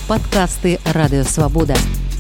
Падкасты Радыёвабода.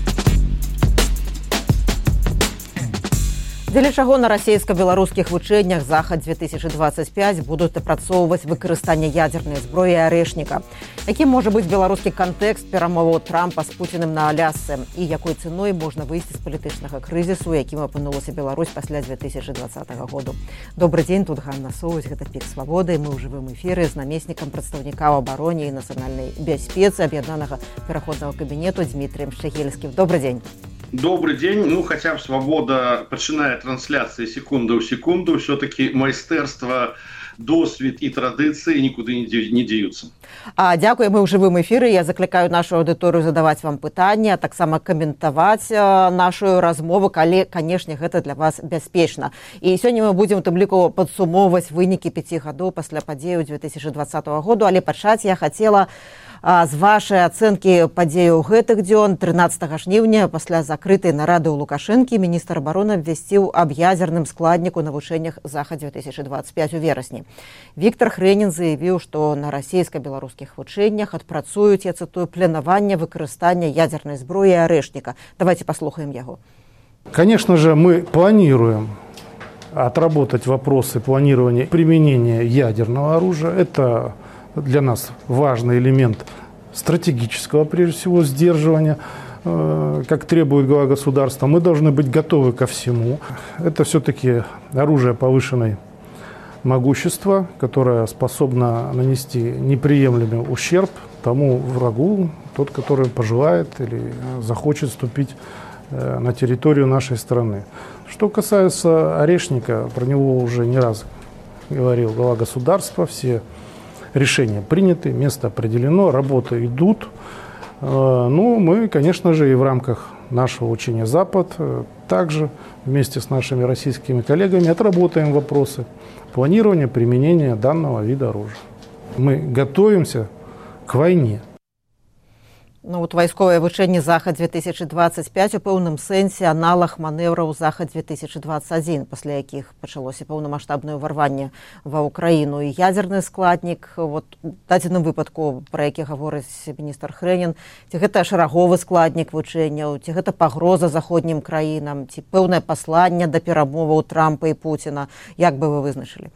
Дзеля чаго на расійска-беларускіх вучэннях Захад-2025 будуць апрацоўваць выкарыстанне ядзернай зброі і арэшніка. Якім можа быць беларускі кантэкст перамоваў Трампа з Пуціним на Алясцы і якой цэной можна выйсці з палітычнага крызісу, якім апынулася Беларусь пасля 2020 году. Добрый дзень, тут Ганна Соўць, гэта Пік Свабоды. Мы ў жывым эфіры з намеснікам прадстаўніка ў абароне і нацыянальнай бяспецы аб'яднанага пераходнага кабінету Дмітрыем Шчагельскім. Добрый дзень. Добрый день. Хотя бы Свобода начинает трансляции секунду в секунду, все-таки майстэрства, досвід і традыцыі нікуды не дзеюцца. Дзякуем, мы ў жывым эфіры. Я заклікаю нашу аўдыторыю задаваць вам пытанні, а таксама каментаваць нашу размову, калі, канешне, гэта для вас бяспечна. І сёння мы будзем у тым ліку падсумоўваць вынікі 5 гадоў пасля падзеяў 2020 году, але пачаць я хацела з вашай ацэнкі падзеяў гэтых дзён. 13 жніўня пасля закрытай нарады ў Лукашэнкі міністр абароны абвясціў аб ядзерным складніку на вучэннях Захад-2025 у верасні. Віктор Хрэнін заявіў, што на расійска-беларускіх вучэннях адпрацуюць, я цытую, планаванне выкарыстання ядзернай зброі і арэшніка. Давайте послухаем яго. Конечно же, мы планируем отработать вопросы планирования применения ядерного оружия. Это для нас важный элемент стратегического, прежде всего, сдерживания, как требует глава государства. Мы должны быть готовы ко всему. Это все-таки оружие повышенной могущества, которое способно нанести неприемлемый ущерб тому врагу, тот, который пожелает или захочет вступить на территорию нашей страны. Что касается орешника, про него уже не раз говорил глава государства, все решения приняты, место определено, работы идут. Ну, мы, конечно же, и в рамках нашего учения «Запад» также вместе с нашими российскими коллегами отработаем вопросы планирования применения данного вида оружия. Мы готовимся к войне. Ну, вот вайсковае вучэнне Захад-2025 у пэўным сэнсе аналаг манеўраў Захад-2021, пасля якіх пачалося паўнамаштабнае ўварванне ва ўкраіну. І ядзерны складнік, вот, у дадзеным выпадку, пра які гаворыць міністр Хрэнін, ці гэта шараговы складнік вучэнняў, ці гэта пагроза заходнім краінам, ці пэўнае пасланне да перамоваў Трампа і Пуціна, як бы вы вызначылі?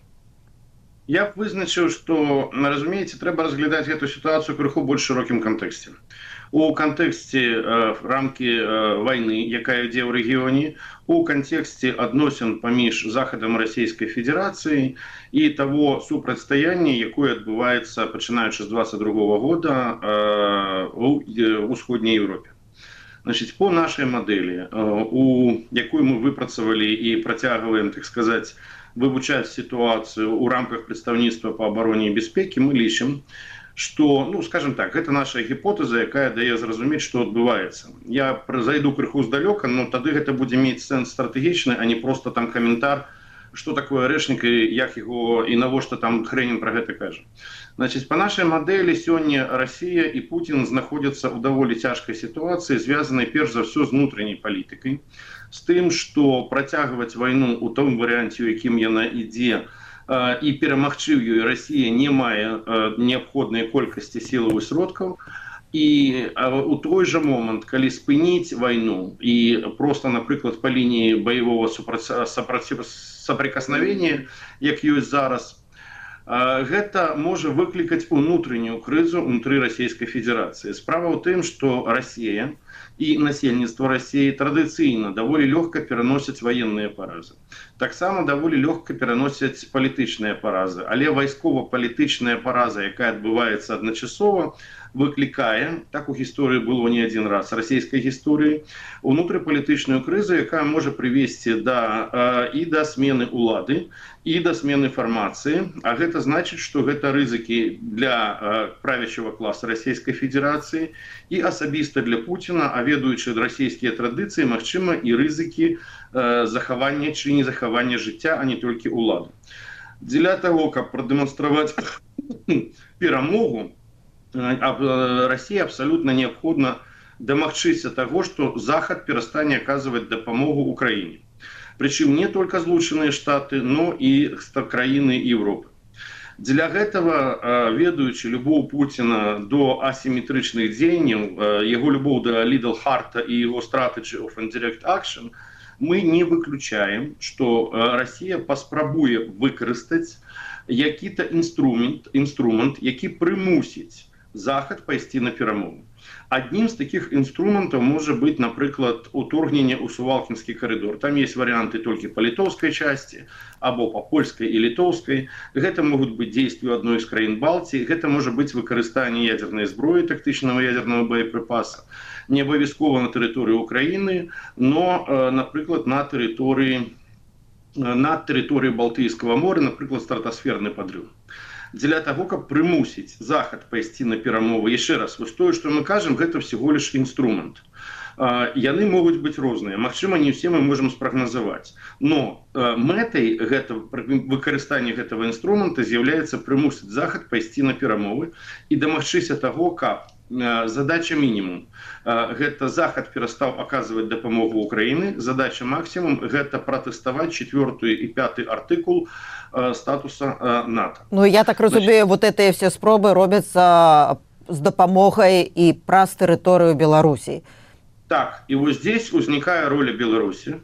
Я б вызначыў, што, разумееце, трэба разглядаць эту сітуацыю крыху больш шырокім кантэксце. У кантэксце рамкі вайны, якая ідзе ў рэгіёне, у кантэксце адносін паміж Захадам і Расійскай Федэрацыяй і таго супрацьстаяння, якое адбываецца, пачынаючы з 2022 года у ўсходняй Еўропе. Значит, по нашай мадэлі, якую мы выпрацавалі і працягваем, так сказаць, вывучаць сітуацыю ў рамках прадстаўніцтва па абароне і бяспекі, мы лічым, што, ну, скажем так, гэта наша гіпотэза, якая дае зразумець, што адбываецца. Я зайду крыху здалёка, но тады гэта будзе мець сэнс стратэгічны, а не просто там каментар, што такое арэшнік і як яго і навошта там Хрэнін пра гэта кажа. Значит, по нашай мадэлі сёння Расія і Пуцін знаходзяцца ў даволі цяжкай сітуацыі, звязанай перш за ўсё з унутранай палітыкай, з тым, што працягваць вайну ў том варыянце, у якім яна ідзе, і перамагчы ў ёй Расія не мае неабходнай колькасці сілаў і сродкаў. І у той жа момант, калі спыніць вайну і просто, напрыклад, па лініі баявога соприкосновения, як ёсць зараз, гэта можа выклікаць унутраную крызу ўнутры Расійскай Федэрацыі. Справа ў тым, што Расія і насельніцтва Расіі традыцыйна даволі лёгка пераносяць ваенныя паразы. Таксама даволі лёгка пераносяць палітычныя паразы, але вайскова-палітычная параза, якая адбываецца адначасова, выклікае, так у гісторыі было не адзін раз, расійскай гісторыі, унутрыпалітычную крызу, якая можа прывесці і да смены ўлады, і да смены фармацыі. А гэта значыць, што гэта рызыкі для правячага класа Расійскай Федэрацыі і асабіста для Пуціна, а ведаючы расійскія традыцыі, магчыма, і рызыкі захавання ці незахавання жыцця, а не толькі ўлады. Дзеля таго, каб прадэманстраваць перамогу, России абсолютно необходимо домагчыся того, что Захад перестане оказывать допомогу Украине. Причем не только Злученные Штаты, но и страны Европы. Для гэтага, ведаючы любоў Пуціна до асіметрычных дзеянняў, яго любоў да Лідл Харта і яго Strategy of Indirect Action, мы не выключаем, што Расія паспрабуе выкарыстаць які-то інструмент, які прымусіць Захад пайсці на перамовы. Одним з таких інструментаў можа быць, напрыклад, уторгненне ў Сувалкінскі карыдор. Там есть варианты толькі па літоўскай части, або па польскай і літоўскай. Гэта могуць быць дзействы адной з краін Балтіі, гэта можа быць выкарыстанне ядзернай зброі, тактычнага ядзернага боепрыпаса. Не абавязкова на тэрыторыі Украіны, но, напрыклад, на тэрыторыі Балтыйскага моря, напрыклад, стратасферны падрыв. Для того, каб прымусіць Захад пайсці на перамовы. Яшчэ раз, вось тое, што мы кажам, гэта всего лишь інструмент. Яны могуць быць розныя. Магчыма, не ўсе мы можам спрагназаваць. Но мэтай выкарыстання гэтага інструмента з'яўляецца прымусіць Захад пайсці на перамовы і дамагчыся таго, каб задача мінімум. Гэта Захад перастаў аказваць дапамогу Украіны. Задача максимум гэта пратэставаць 4 і 5 артыкул статуса НАТО. Ну, я так разумею, вот эти все спробы робятся с дапамогай и праз тэрыторыю Беларусі. Так, и вот здесь возникает роль Беларуси.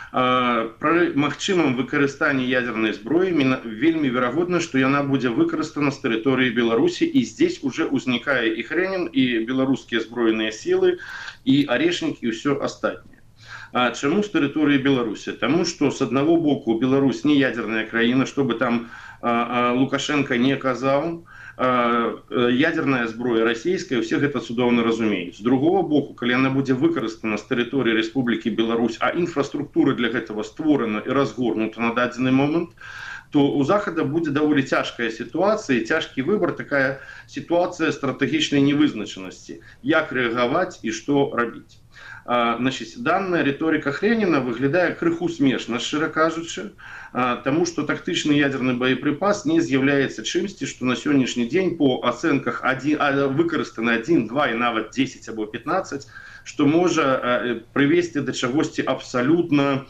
При магчымым выкарыстанні ядерной зброі вельмі верагодна, што яна будзе выкарыстана з тэрыторыі Беларусі, і здесь уже узнікае і Хренін, і беларускія збройныя сілы, і Арешнік, і ўсё астатняе. Чаму з тэрыторыі Беларусі? Таму што з аднаго боку Беларусь не ядерная краіна, што бы там Лукашенко не казаў, ядерная зброя расійская, усе гэта цудоўна разумеюць. З другого боку, калі яна будзе выкарыстана з тэрыторыі Рэспублікі Беларусь, а інфраструктура для гэтага створана і разгорнута на дадзены момант, то у Захада будзе даволі цяжкая сітуацыя, цяжкі выбар, такая сітуацыя стратэгічнай невызначанасці. Як рэагаваць і што рабіць? Значит, данная риторика Хренина выглядае крыху смешна, шчыра кажучы, тому что тактычны ядерны боепрыпас не з'яўляецца чымсьці, што на сённяшні дзень по ацэнках выкарыстана 1, 2 і нават 10 або 15, што можа прывесці да чагосьці абсалютна,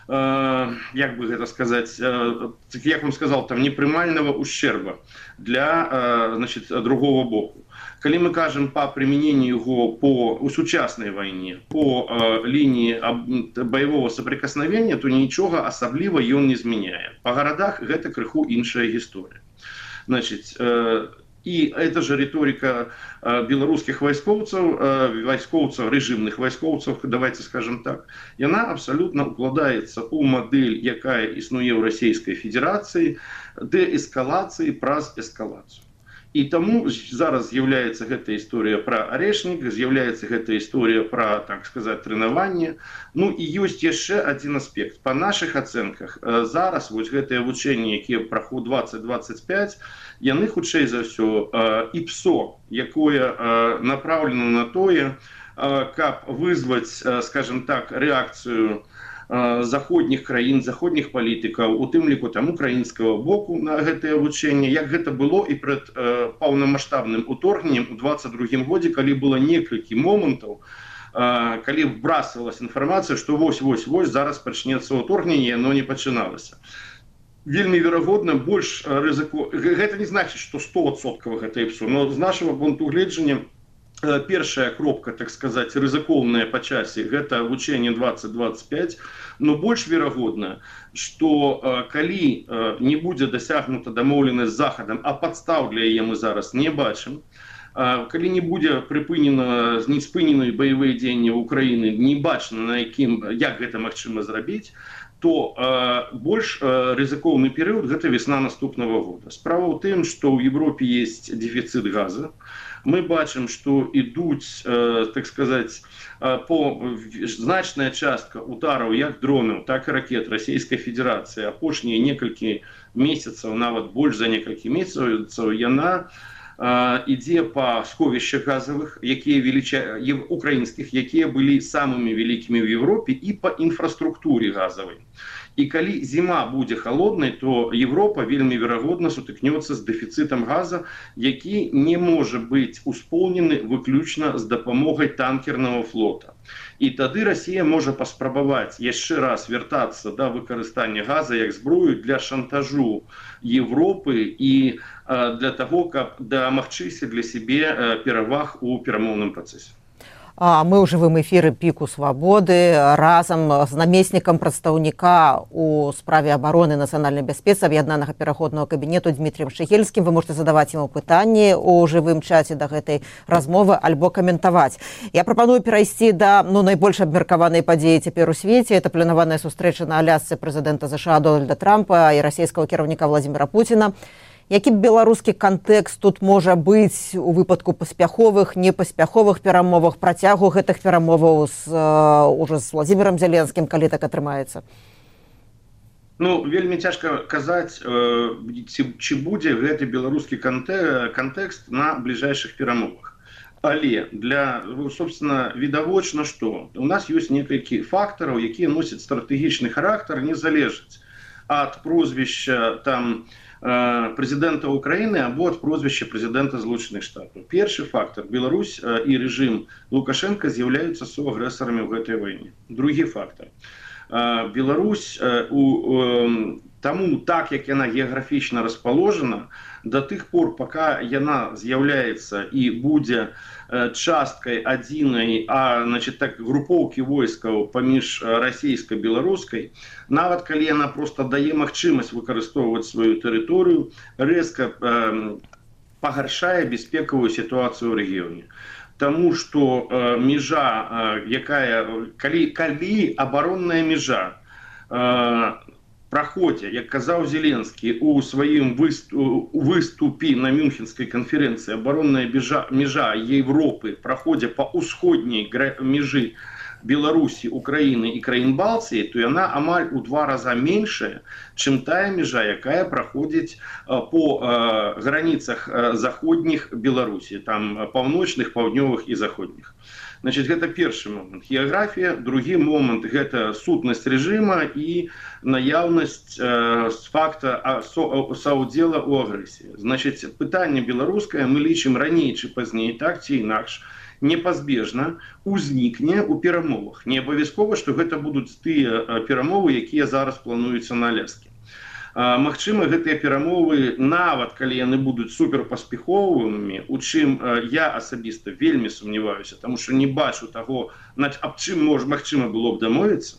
як бы гэта сказаць, як вам сказал, там непрымальнага ущерба для, значит, другого боку. Калі мы кажем по применению его по сучаснай войне, по линии боевого соприкосновения, то нічога асабліва ён не змяняе. По городах гэта крыху іншая гісторыя. Значит, и эта же риторика белорусских войскоўцаў, режимных войскоўцаў, давайте скажем так, яна абсолютно укладаецца у модель, якая існуе ў Расійскай Федерацыі, деэскалацыі праз эскалацыю. І таму зараз з'яўляецца гэта історыя пра Арешнік, з'яўляецца гэта історыя пра, так сказаць, трэнаванне. Ну і ёсць яшчэ адзін аспект. Па нашых ацэнках зараз вось гэтыя вучэнні, якія праходзяць 2025, яны хутчэй за ўсё ІПСО, якое направлено на тое, каб вызваць, скажем так, рэакцыю заходніх краін, заходніх палітыкаў, у тым ліку там украінскага боку на гэтае вучэнне, як гэта было і пред паўнамаштабным уторгненнем у 22 годзе, калі было некалькі момантаў, калі вбрасывалась інфармацыя, што вось зараз пачнецца уторгненне, но не пачыналася. Вельмі верагодна, больш рызыку. Гэта не значыць, што 100% гэта ІПСО, но з нашага пункту гледжання першая кропка, так сказать, рызыкоўная па часе, гэта вучэнне 2025, но больш верагодна, што калі не будзе дасягнута дамоўленасць з Захадам, а падстаў для яе мы зараз не бачым, калі не будзе прыпынена, не спынены баявыя дзеянні Украіны, не бачна, як гэта магчыма зрабіць, то больш рызыкоўны перыяд гэта весна наступнага года. Справа ў тым, што ў Европе есть дефіцыт газа. Мы бачым, што ідуць, так сказаць, значная частка удараў як дронаў, так і ракет Расійскай Федерацыі. Апошнія некалькі месяцаў, нават больш за некалькі месяцаў, яна ідзе па сховішчах газавых, украінскіх, якія былі самымі вялікімі ў Европе, і па інфраструктуре газавай. І калі зіма будзе холоднай, то Европа вельмі верагодна сутыкнецца з дэфіцытам газа, які не можа быць успоўнены выключна з дапамогай танкернага флота. І тады Расія можа паспрабаваць яшчэ раз вяртацца да выкарыстання газа як зброю для шантажу Европы і для таго, каб дамагчыся для сябе пераваг у перамоўным працэсе. Мы ў жывым эфіры піку свабоды разам з намеснікам прадстаўніка у справе абароны нацыянальнай бяспецы аб'яднанага пераходнага кабінету Дмітрыем Шыгельскім. Вы можете задаваць яму пытанні ў жывым чаце да гэтай размовы альбо каментаваць. Я прапаную перайсці да найбольш абмеркаванай падзеі цяпер у свеце. Это планаваная сустрэча на Алясцы прэзідэнта ЗША Дональда Трампа і расійскага кіраўніка Владзіміра Пуціна. Які беларускі кантэкст тут можа быць у выпадку паспяховых, непаспяховых перамовах, працягу гэтых перамоваў ўжо з Владзімірам Зеленскім, калі так атрымаецца? Вельмі цяжка казаць, ці будзе гэты беларускі кантэкст на бліжэйшых перамовах. Але собственно, відавочна, што у нас ёсць некалькі фактараў, якія носяць стратэгічны характар, не залежаць ад прозвішча прэзідэнта Украіны або ад прозвішча прэзідэнта Злучаных Штатаў. Першы фактар. Беларусь і рэжым Лукашенка з'яўляюцца суагрэсарамі ў гэтай вайне. Другі фактар. Беларусь таму, так як яна геаграфічна распаложана, да тых пор, пака яна з'яўляецца і будзе часткай адзінай групоўкі войскаў паміж расійска-беларускай, нават калі яна проста дае магчымасць выкарыстоўваць сваю тэрыторыю, рэзка пагаршае бяспекавую сітуацыю ў рэгіёне. Таму што межа, калі абаронная межа праходзе, як казаў Зеленскі у сваім выступе на Мюнхенскай канферэнцыі, абаронная межа Европы праходзе па ўсходняй межы Беларусі, Украіны і краін Балтыі, то яна амаль у 2 раза меншая, чым тая межа, якая праходзіць по граніцах заходніх Беларусі, там паўночных, паўднёвых і заходніх. Гэта першы момант. Геаграфія. Другі момант – гэта сутнасць рэжыма і наяўнасць факта саўдзела ў агрэсіі. Пытанне беларускае мы лічым раней ці пазней, так ці інакш, непазбежна узнікне ў перамовах. Не абавязкова, што гэта будуць тыя перамовы, якія зараз плануюцца на Аляскі. Магчыма, гэтыя перамовы, нават калі яны будуць суперпаспяховымі, у чым я асабіста вельмі сумняваюся, таму што не бачу таго, аб чым магчыма было б дамовіцца.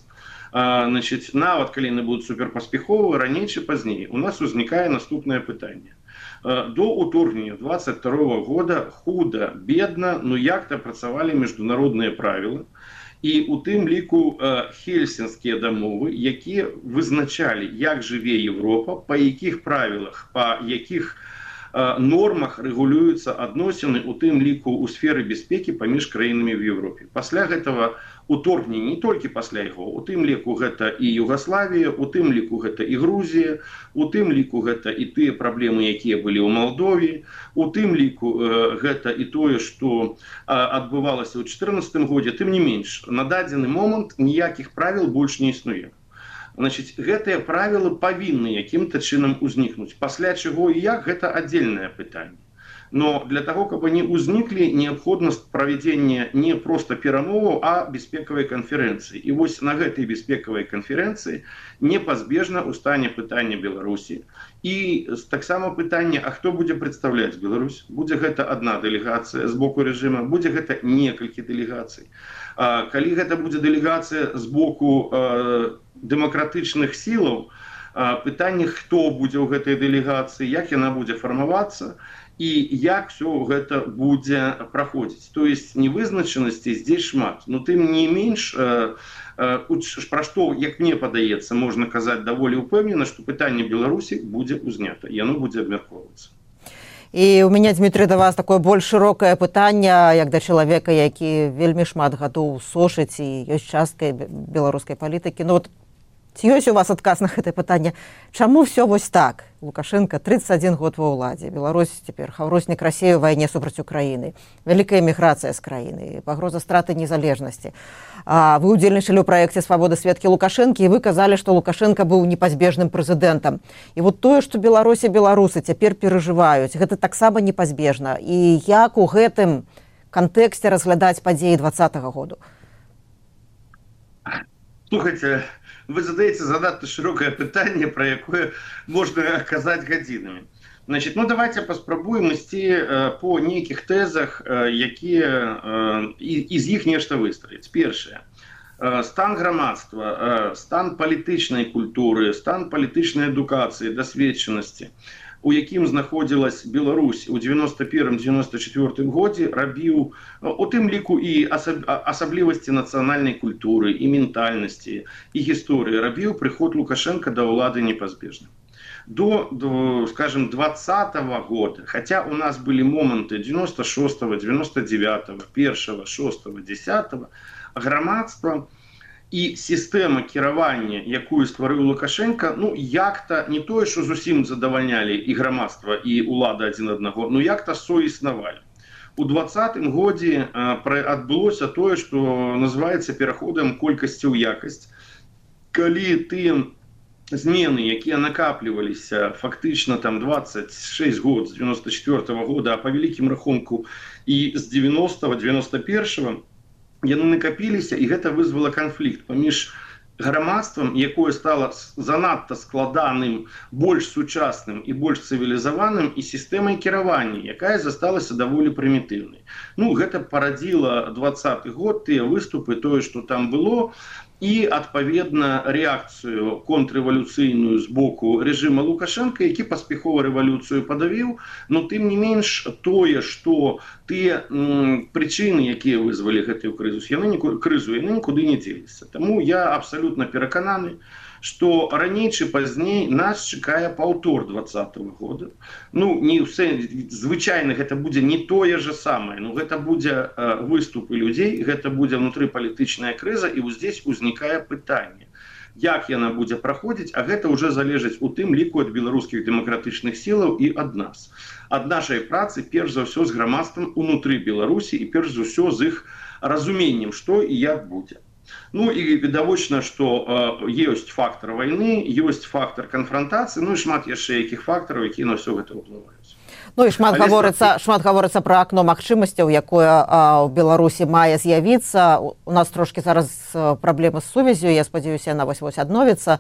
Нават калі яны будуць суперпаспяховы, раней ці пазней, у нас узнікае наступнае пытанне. До ўторгнення 22 года худа, бедна, як-то працавалі міжнародныя правілы, і у тым ліку хельсінскія дамовы, якія вызначалі, як жыве Европа, па якіх правілах, па якіх нормах рэгулююцца адносіны, у тым ліку ў сферы бяспекі паміж краінамі ў Европе. Пасля гэтага уторгнення, не толькі пасля яго, у тым ліку гэта і Югаславія, у тым ліку гэта і Грузія, у тым ліку гэта і тыя праблемы, якія былі ў Малдове, у тым ліку гэта і тое, што адбывалася ў 2014 годзе, тым не менш, на дадзены момант ніякіх правіл больш не існуе. Гэтыя правілы павінны якім-то чынам узнікнуць. Пасля чаго і як, гэта аддзельнае пытанне. Но для того, каб они узніклі, неабходнасць правядзення не проста перамоваў, а бяспекавай канферэнцыі. І вось на гэтай бяспекавай канферэнцыі непазбежна устане пытанне Беларусі. І таксама пытанне, а хто будзе прадстаўляць Беларусь? Будзе гэта адна дэлегацыя з боку рэжыма, будзе гэта некалькі дэлегацый. Калі гэта будзе дэлегацыя з боку дэмакратычных сілаў, пытанне, хто будзе ў гэтай дэлегацыі, як яна будзе фармавацца, і як все гэта будзе праходзіць. То есть невызначанасці здесь шмат. Но тым не менш, пра што, як мне падаецца, можна казаць даволі ўпэўнена, што пытанне Беларусі будзе ўзнята, яно будзе абмяркоўвацца. І у мяне, Дмітрый, да вас такое больш шырокае пытанне, як да чалавека, які вельмі шмат гадоў сошыць і ёсць часткай беларускай палітыкі. Ці ёсць у вас адказ на гэтае пытанне? Чаму ўсё вось так? Лукашенко 31 год ва ўладзе. Беларусь цяпер хаўроснік Расіі ў вайне супраць Украіны. Вялікая эміграцыя з краіны, пагроза страты незалежнасці. Вы ўдзельнічалі ў праекце «Свабода сведкі Лукашэнкі» і вы казалі, што Лукашенко быў непазбежным прэзідэнтам. І вот тое, што Беларусь і беларусы цяпер перажываюць, гэта таксама непазбежна. І як у гэтым кантэксце разглядаць падзеі 2020 году? Слухайте, вы задаете занадто широкое питание, про якое можно казаць гадзінамі. Значит, ну давайте паспрабуем ісці по нейкіх тэзах, якія з іх нешта выстроіць. Першае. Стан грамадства, стан палітычнай культуры, стан палітычнай адукацыі, дасведчанасці, у якім знаходзілась Беларусь у 91-94 годзе, рабіў у тым ліку і асаблівасці нацыянальнай культуры, і ментальнасці, і гісторыі, рабіў прыход Лукашенко да ўлады непазбежным. До, скажем, 2020 года, хотя у нас были моменты 96-го, 99-го, 1-го, 6-го, 10-го, грамадства і сістэма кіравання, якую стварыў Лукашенко, ну, як-то не тое, што зусім задавальнялі і грамадства, і ўлада адзін аднаго, ну, як-то соіснавалі. У 2020 годзе адбылося тое, што называецца пераходам колькасці ў якасць. Калі тыя змены, якія накапліваліся фактычна там 26 год з 94 года, а па вялікім рахунку і з 90-го, 91-го, яны накапіліся, і гэта вызвала канфлікт паміж грамадствам, якое стала занадта складаным, больш сучасным і больш цывілізаваным, і сістэмай кіравання, якая засталася даволі прымітыўнай. Ну, гэта парадзіла 2020 год, тыя выступы, тое, што там было, і, адпаведна, рэакцыю контррэвалюцыйную з боку рэжыма Лукашенко, які паспяхова рэвалюцыю падавіў, но тым не менш тое, што тыя прычыны, якія вызвалі гэтую крызу, яны нікуды не дзеліся. Таму я абсалютна перакананы, што раней ці пазней нас чакае паўтор 2020 года. Ну, не звычайна гэта будзе не тое же самае, но гэта будзе выступы людзей, гэта будзе внутрыпалітычная крыза, і вот здесь узнікае пытанне, як яна будзе праходзіць, а гэта ўжо залежыць у тым ліку ад беларускіх дэмакратычных сілаў і ад нас. Ад нашай працы, перш за ўсё, з грамадствам унутры Беларусі і перш за ўсё з іх разуменнем, што і як будзе. Ну і відавочна, што ёсць фактор вайны, ёсць фактор канфрантацыі, ну і шмат яшчэ якіх фактараў, якія на ўсё гэта ўплываюць. Ну і шмат гаворыцца пра акно магчымасцяў, якое ў Беларусі мае з'явіцца. У нас трошки зараз праблемы з сувяззю, я спадзяюся, яна вось-вось адновіцца.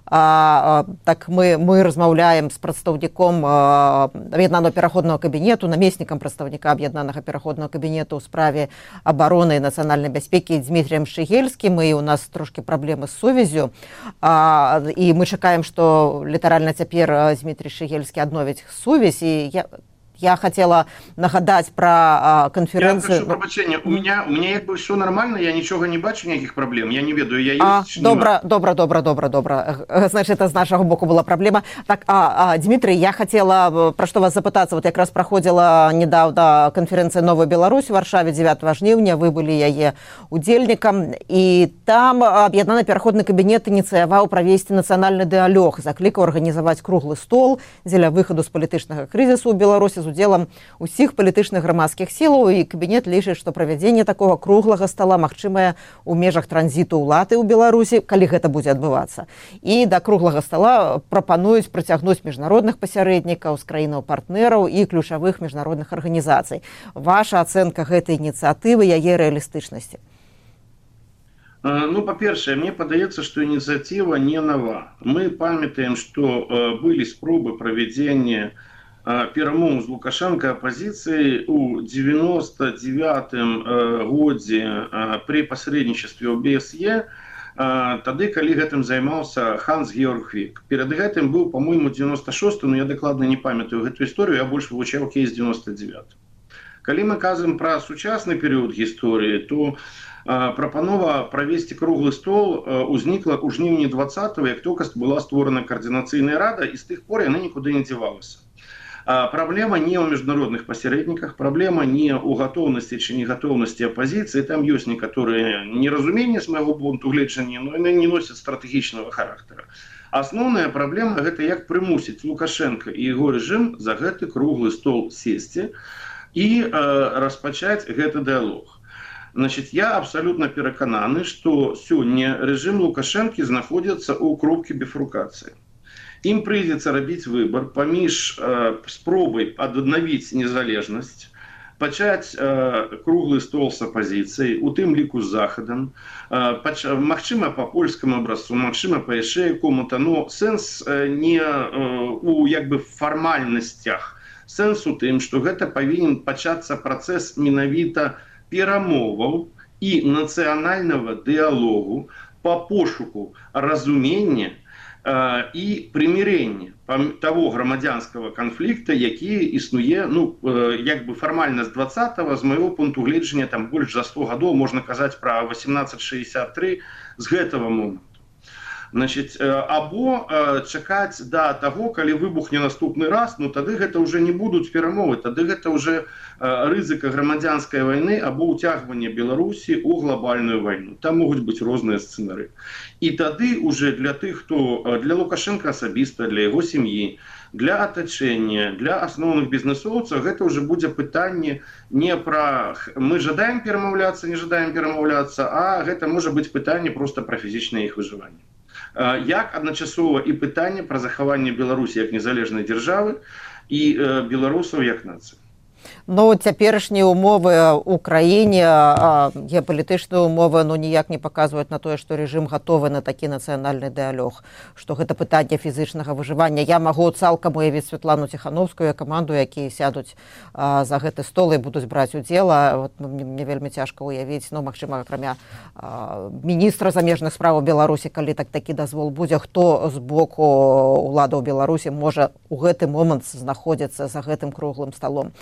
Так мы размаўляем з прадстаўніком аб'яднанага пераходнага кабінету, намеснікам прадстаўніка аб'яднанага пераходнага кабінету ў справе абароны і нацыянальнай бяспекі Дмітрыем Шыгельскім, і у нас трошки праблемы з сувяззю. І мы чакаем, што літаральна цяпер Дмітрый Шыгельскі адновіць сувязь, і я хотела нагадать про конференцию. Я прошу прощения, у меня как бы все нормально, я ничего не бачу, никаких проблем, я не ведаю, я есть. Добра. Значит, это с нашего боку была проблема. Так, Дмитрий, я хотела, про что вас запытаться, вот как раз проходила недавно конференция «Новая Беларусь» в Варшаве 9 жніўня, вы были яе удзельнікам, и там аб'яднаны пераходны кабінет ініцыяваў правесці нацыянальны дыалог, заклікаў арганізаваць круглы стол дзеля выхаду з палітычнага крызісу ў Беларусі з удзелам усіх палітычных грамадскіх сілаў, і кабінет лічыць, што правядзенне такога круглага стола магчымае ў межах транзіту ўлады ў Беларусі, калі гэта будзе адбывацца. І да круглага стола прапануюць прыцягнуць міжнародных пасярэднікаў з краінаў-партнераў і ключавых міжнародных арганізацый. Ваша ацэнка гэтай ініцыятывы, яе рэалістычнасці? Ну, по-першае, мне падаецца, што ініцыятыва не нова. Мы памятаем, што былі спробы правядзення перамоў з Лукашенко апозіцыі ў 99-м годзе пры пасрэднічестве ў ОБСЕ, тады, калі гэтым займаўся Ханс-Георг Вік. Перад гэтым быў, па-мойму, 96-м, но я дакладна не памятаю гэтую історыю, я больш вывучаў кейс 99-м. Калі мы кажам пра сучасны перыяд гісторыі, то прапанова правесці круглы стол узнікла ў жніўні 20-го, як толькі была створана каардынацыйная рада, і з тых пор яна нікуды не дзявалася. Праблема не ў міжнародных пасярэдніках, праблема не ў гатоўнасці ці негатоўнасці апазіцыі. Там ёсць некаторыя неразуменні з майго пункту гледжання, но яны не носяць стратэгічнага характара. Асноўная праблема – гэта як прымусіць Лукашенка і яго рэжым за гэты круглы стол сесці і распачаць гэты дыялог. Значит, я абсолютно перакананы, што сёння рэжым Лукашэнкі знаходзіцца ў кропкі біфуркацыі. Ім прыйдзецца рабіць выбар паміж спробай аднавіць незалежнасць, пачаць круглы стол з апазіцыяй, у тым ліку з захадам, магчыма па польскаму абразцу, магчыма па яшчэ якому-то, но сэнс не у фармальнасцях, сэнс у тым, што гэта павінен пачацца працэс менавіта перамоваў і нацыянальнага дыялогу па пошуку разумення і прымірэння того грамадзянскага канфлікта, які існуе, фармальна з 20-го, з майго пункту гледжання, там больш за 100 гадоў, можна казаць пра 1863 з гэтага моманту. Значит, або чакаць да таго, калі выбухне наступны раз, тады гэта ўжо не будуць перамовы, тады гэта ўжо рызыка грамадзянскай вайны або ўцягвання Беларусі ў глобальную вайну. Там могуць быць розныя сцэнары. І тады ўжо для тых, хто для Лукашенка асабіста, для яго сям'і, для атачэння, для асноўных бізнесоўцаў, гэта ўжо будзе пытанне не пра мы жадаем перамаўляцца, не жадаем перамаўляцца, а гэта можа быць пытанне проста пра фізічнае іх выжыванне. Як адначасова і пытанне пра захаванне Беларусі як незалежнай дзяржавы і беларусаў як нацыі. Цяперашнія умовы ў краіне, геапалітычныя умовы ніяк не паказваюць на тое, што рэжым гатовы на такі нацыянальны дыялог, што гэта пытанне фізычнага выжывання. Я магу цалкам уявіць Святлану Ціхановскую, каманду, якія сядуць за гэты стол і будуць браць удзел. Мне вельмі цяжка уявіць, магчыма, акрамя міністра замежных справаў Беларусі, калі такі дазвол будзе, хто з боку уладаў Беларусі можа ў гэты момант знаходзіцца за гэтым круглым сталом.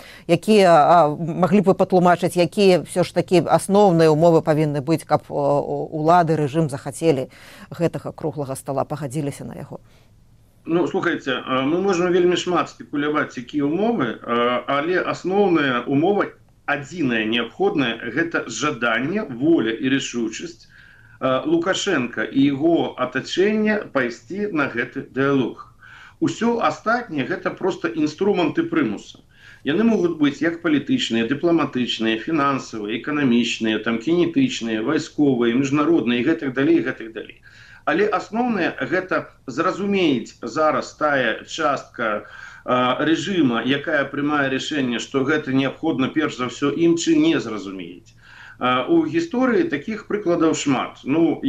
Якія маглі б вы патлумачыць, якія ўсё ж такі асноўныя умовы павінны быць, каб улады, рэжым захацелі гэтага круглага стала, пагадзіліся на яго? Слухайце, мы можам вельмі шмат спекуляваць, якія умовы, але асноўная умова, адзіная неабходная, гэта жаданне, воля і рашучасць Лукашенка і яго атачэння пайсці на гэты дыялог. Усё астатняе гэта проста інструменты прымусу. Яны могуць быць як палітычныя, дыпламатычныя, фінансавыя, эканамічныя, кінетычныя, вайсковыя, міжнародныя і гэтак далей, гэтак далей. Але асноўнае гэта зразумець зараз тая частка рэжыма, якая прымае рашэнне, што гэта неабходна перш за ўсё ім, ці не зразумець. У гісторыі такіх прыкладаў шмат.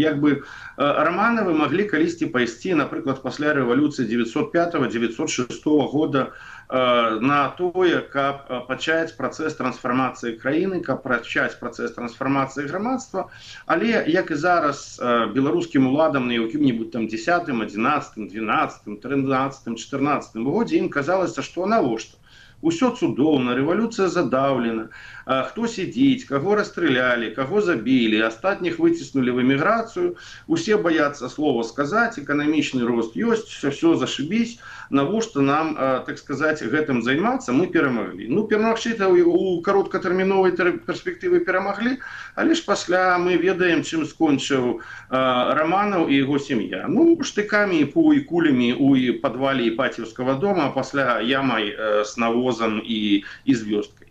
Романовы маглі калісьці пайсці, напрыклад, пасля рэвалюцыі 905-906 года на тое, каб пачаць працэс трансфармацыі краіны, каб пачаць працэс трансфармацыі грамадства, але, як і зараз, беларускім уладам на якім-небудзь там 10, 11, 12, 13, 14 годзе ім казалася, што навошта? Усё цудоўна, рэвалюцыя задаўлена, хто сядзіць, каго расстралялі, каго забілі, астатніх выціснулі в эміграцыю, усе баяцца слова сказаць, эканамічны рост ёсць, все зашибісь, навошта нам, так сказаць, гэтым займацца, мы перамаглі. Перамагчы-то у кароткатэрміновай перспектывы перамаглі, але ж пасля мы ведаем, чым скончыў Романов і яго сям'я. Штыкамі і кулямі у падвале Іпатьеўскага дома, а пасля ямай з навозам і звёздкай.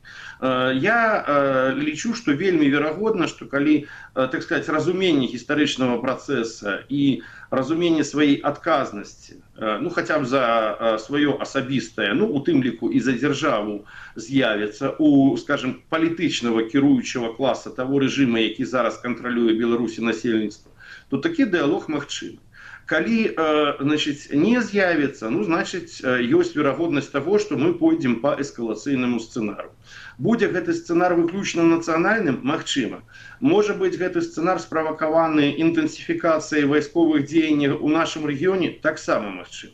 Я лічу, што вельмі верагодна, што калі, так сказаць, разуменне гістарычнага працэса і разуменне сваёй адказнасці, хаця б за сваё асабістае, у тым ліку і за дзяржаву з'явіцца у, скажем, палітычнага кіруючага класа таго рэжыма, які зараз кантралюе Беларусі насельніцтва, то такі дыялог магчымы. Калі, не з'явіцца, значыць, ёсць верагоднасць таго, што мы пойдзем па эскалацыйнаму сцэнару. Будзе гэты сцэнар выключна нацыянальным? Магчыма. Можа быць, гэты сцэнар справакаваны інтэнсіфікацыяй вайсковых дзеянняў у нашым рэгіёне? Таксама магчыма.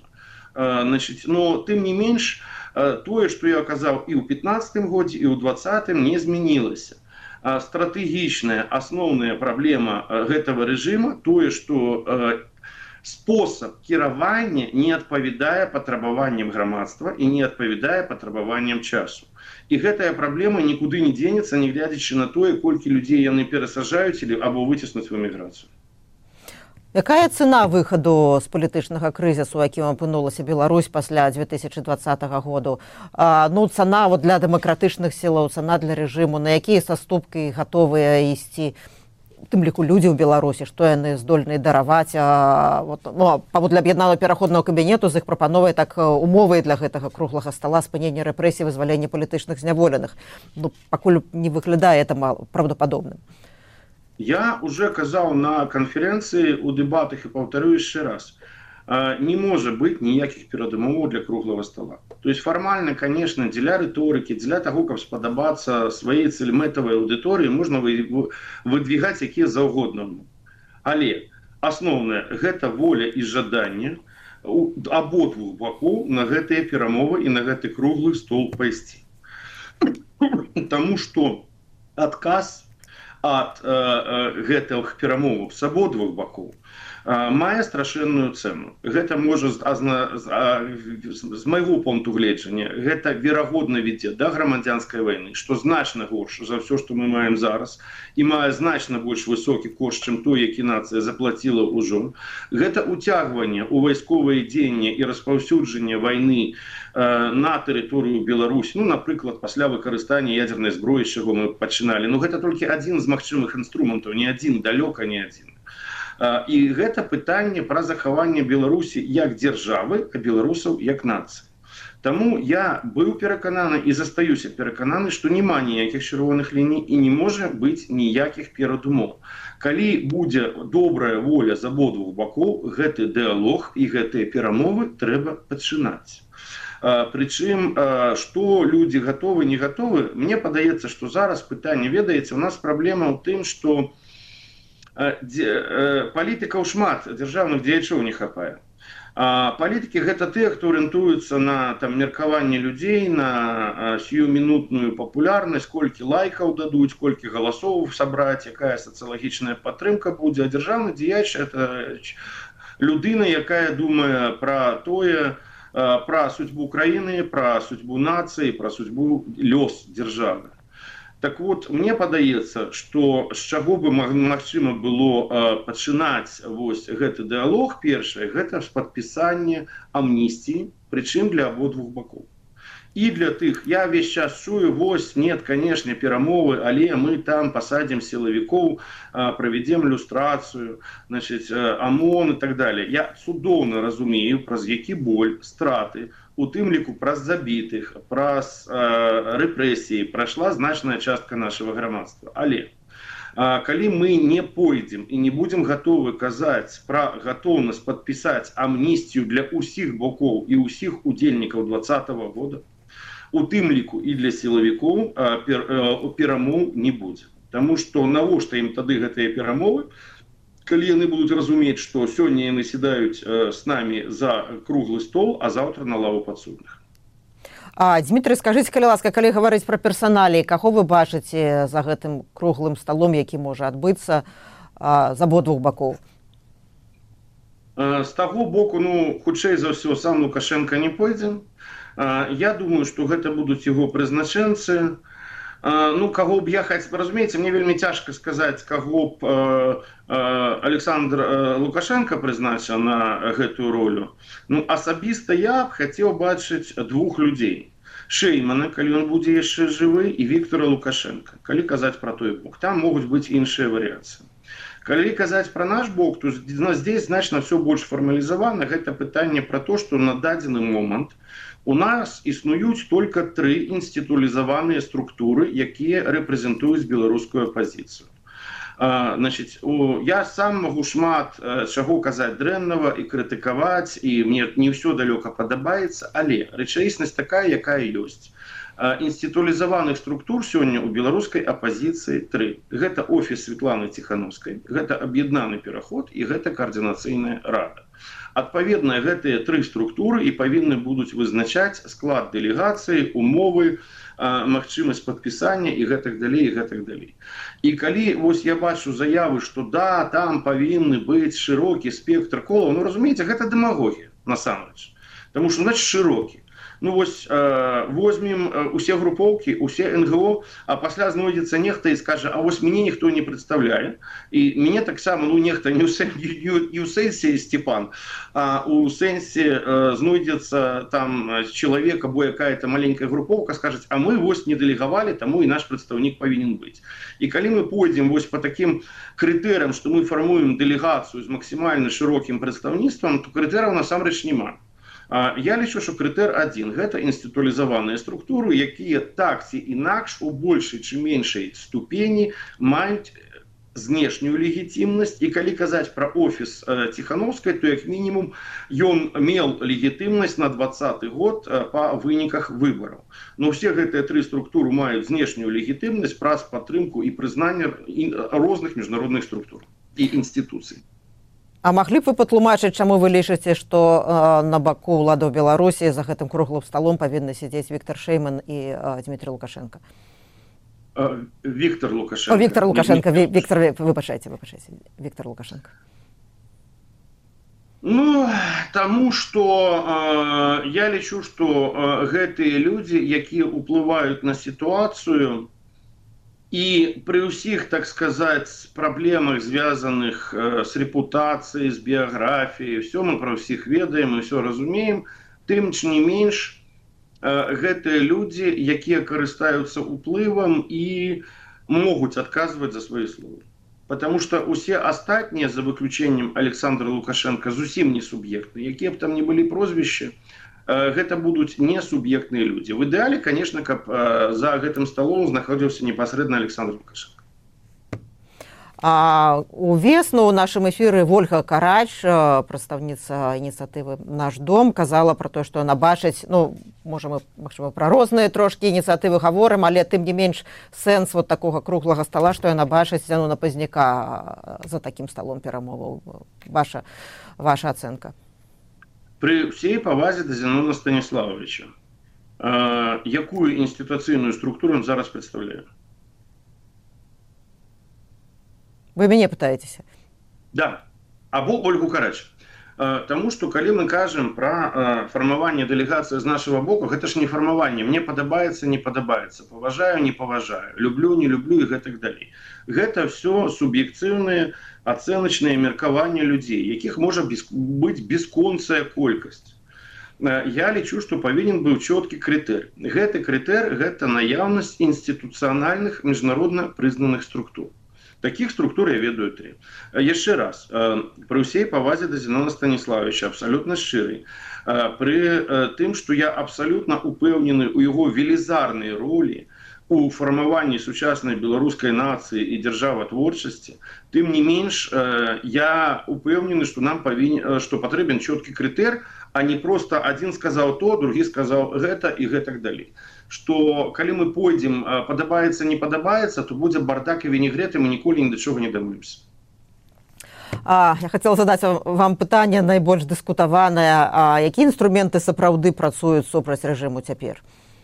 Но, тым не менш, тое, што я казаў і ў 15-м годзе, і ў 20-м, не змянілася. Стратэгічная, асноўная праблема гэтага рэжыма, тое, што спосаб кіравання не адпавядае патрабаванням грамадства і не адпавядае патрабаванням часу. І гэтая праблема нікуды не дзенецца, не глядзячы на тое, колькі людзей яны перасаджаюць або выціснуць в эміграцыю. Якая цена выхаду з палітычнага крызісу, якім апынулася Беларусь пасля 2020 году? Ну, цана для дэмакратычных сілаў, цана для рэжыму, на якія саступкі гатовыя ісці, тым ліку людзі ў Беларусі, што яны здольныя дараваць. Паводле аб'яднанага пераходнага кабінету з іх прапановай так умовы для гэтага круглага стала, спынення рэпрэсій, вызвалення палітычных зняволеных. Пакуль не выглядае это праўдападобным. Я уже казаў на канферэнцыі, у дэбатах і паўтарю яшчэ раз. Не можа быць ніякіх перадумоваў для круглага стола. То есть формально, конечно, дзеля рыторыкі, дзеля таго, каб спадабацца сваёй цэльмэтавай аўдыторыі, можна выдвигаць якія заўгодна. Але асноўнае гэта воля і жаданне абодвух бакоў на гэтыя перамовы і на гэты круглы стол пайсці. Таму што адказ ад гэтых перамоваў з абодвух бакоў мае страшэнную цэну. Гэта можа, з майго пункту гледжання, гэта верагодна вядзе да грамадзянскай вайны, што значна горш за ўсё, што мы маем зараз, і мае значна больш высокі кошт, чым той, які нацыя заплаціла ўжо. Гэта ўцягванне ў вайсковыя дзеянні і распаўсюджанне вайны на тэрыторыю Беларусі, напрыклад, пасля выкарыстання ядзернай зброі, з чаго мы пачыналі. Гэта толькі адзін з магчымых інструментаў, не адзін, далёка не адзін. І гэта пытанне пра захаванне Беларусі як дзяржавы, а беларусаў як нацыі. Таму я быў перакананы і застаюся перакананы, што няма ніякіх чырвоных ліній і не можа быць ніякіх перадумоў. Калі будзе добрая воля з абодвух бакоў, гэты дыалог і гэтыя перамовы трэба пачынаць. Прычым, што людзі гатовы, не гатовы, мне падаецца, што зараз пытанне, ведаеце, у нас праблема ў тым, што палітыкаў шмат, дзяржаўных дзеячоў не хапае. Палітыкі гэта тыя, хто арыентуюцца на меркаванне людзей, на сіюмінутную папулярнасць, колькі лайкаў дадуць, колькі галасоў сабраць, якая сацыялагічная падтрымка будзе. А дзяржаўны дзеяч это людына, якая думае пра тое, пра судьбу краіны, пра судьбу нацыі, пра судьбу лёс дзяржавы. Так вот, мне падаецца, што з чаго бы магчыма было пачынаць гэты дыалог, першае, гэта ж падпісанне амністыі, прычым для абодвух бакоў. І для тых, я весь час чую, нет, конечно, перамовы, але мы там пасадзім сілавікоў, правядзем люстрацыю, ОМОН і так далее. Я цудоўна разумею, праз які боль, страты, у тым ліку праз забітых, праз рэпрэсіі прайшла значная частка нашага грамадства. Але калі мы не пойдзем і не будзем гатовы казаць пра гатоўнасць падпісаць амністыю для ўсіх бокоў і ўсіх удзельнікаў 2020 года, у тым ліку і для сілавікоў, перамоў не будзе. Таму што навошта ім тады гэтыя перамовы, калі яны будуць разумець, што сёння яны сядаюць з намі за круглы стол, а заўтра на лаву падсудных. Дмітрый, скажыце, калі ласка, калі гаварыць пра персаналіі, каго вы бачыце за гэтым круглым сталом, які можа адбыцца з абодвух бакоў? З таго боку, хутчэй за ўсё, сам Лукашенко не пойдзе. Я думаю, што гэта будуць яго прызначэнцы. Каго б я хацеў, разумееце, мне вельмі цяжка сказаць, каго б Александр Лукашенко прызначыў на гэтую ролю. Асабіста я б хацеў бачыць двух людзей. Шэймана, калі ён будзе яшчэ жывы, і Віктора Лукашенка, калі казаць пра той бок. Там могуць быць іншыя варыяцыі. Калі казаць пра наш бок, то здесь значна все больш фармалізавана. Гэта пытанне пра то, што на дадзены момант у нас існуюць только 3 інстытуалізаваныя структуры, якія рэпрэзентуюць беларускую апазіцыю. Я сам магу шмат чаго казаць дрэннага і крытыкаваць, і мне не ўсё далёка падабаецца, але рэчаіснасць такая, якая ёсць. Інстытуалізаваных структур сёння ў беларускай апазіцыі 3. Гэта офіс Светланы Ціхановскай, гэта аб'яднаны пераход і гэта каардынацыйная рада. Адпаведна, гэтыя 3 структуры і павінны будуць вызначаць склад дэлегацыі, умовы, магчымасць падпісання і гэтак далей, і гэтак далей. І калі вось я бачу заявы, што да, там павінны быць шырокі спектр колаў, ну разумееце, гэта дэмагогія насамрэч. Таму што, значыць, шырокі. Ну вось возьмем усе групоўкі, усе НГО, а пасля знойдзецца нехта і скажа, а вось мяне ніхто не прадстаўляе. І мяне таксама, ну нехта не ў сэнсе Степан, а у сэнсе знойдзецца там чалавек або якая-то маленькая групоўка, скажуць, а мы вось не дэлегавалі, таму і наш прадстаўнік павінен быць. І калі мы пойдзем вось па такім крытэрыям, што мы фармуем дэлегацыю з максімальна шырокім прадстаўніцтвам, то крытэрыяў насамрэч няма. Я лічу, што крытэр адзін – гэта інстытуалізаваныя структуры, якія так ці інакш у большай ці меншай ступені маюць знешнюю легітимнасць. І калі казаць пра офіс Ціхановскай, то як мінімум ён меў легітимнасць на 2020 год па выніках выбараў. Но ўсе гэтыя тры структуры маюць знешнюю легітимнасць праз падтрымку і прызнанне розных міжнародных структур і інстытуцый. А маглі б вы патлумачыць, чаму вы лічыце, што на баку ўладаў Беларусі за гэтым круглым сталом павінны сядзець Віктор Шэйман і Дмітрий Лукашенко? Віктор Лукашенко. Віктор Лукашенко. Выбачайце, Віктор Лукашенко. Ну, таму што я лічу, што гэтыя людзі, якія ўплываюць на сітуацыю, і пры ўсіх, так сказаць, праблемах, звязаных з рэпутацыяй, з біяграфіяй, все мы пра ўсіх ведаем і все разумеем, тым ці не менш гэтыя людзі, якія карыстаюцца ўплывам і могуць адказваць за свае словы. Потому што ўсе астатнія, за выключэннем Александра Лукашенко, зусім не суб'ектны, якія б там не былі прозвішчы, гэта будуць не суб'ектныя людзі. В ідэале, конечно, каб за гэтым сталом знаходзіўся непасрэдна Александр Лукашенко. Увесну ў нашым эфіры Вольга Карач, прадстаўніца ініцыятывы «Наш дом», казала пра тое, што яна бачыць, ну, можа, мы, магчыма, пра розныя трошкі ініцыятывы гаворым, але тым не менш сэнс вот такога круглага стала, што яна бачыць Зянона Пазняка за такім сталом перамоваў. Ваша ацэнка? Пры ўсей павазе да Зянона Станіславовича, якую інстытуцыйную структуру ён зараз прадстаўляе? Вы мяне пытаецеся? Да, або Ольгу Карач. Таму што калі мы кажам пра фармаванне дэлегацыі з нашага боку, гэта ж не фармаванне, мне падабаецца, не падабаецца, паважаю, не паважаю, люблю, не люблю і гэтак далей. Гэта все суб'ектыўныя ацэначныя меркаванні людзей, якіх можа быць бесконцая колькасць. Я лічу, што павінен быў чёткі крытэр. Гэты крытэр – гэта наяўнасць інстытуцыянальных міжнародна прызнаных структур. Таких структур я ведаю 3. Яшчэ раз, пры ўсей павазе да Зянона Станіславовича, абсалютна шчырай, пры тым, што я абсалютна упэўнены ў яго велізарнай ролі у фармаванні сучаснай беларускай нацыі і дзяржаватворчасці, тым не менш, я упэўнены, што нам патрэбен чёткі крытэр, а не проста адзін сказаў то, другі сказаў гэта і гэтак далей. Што калі мы пойдзем, падабаецца, не падабаецца, то будзе бардак і вінегрэт, і мы ніколі ні да чого не дамовімся. Я хацела задаць вам пытанне найбольш дыскутаванае. Якія інструменты сапраўды працуюць супраць рэжыму цяпер?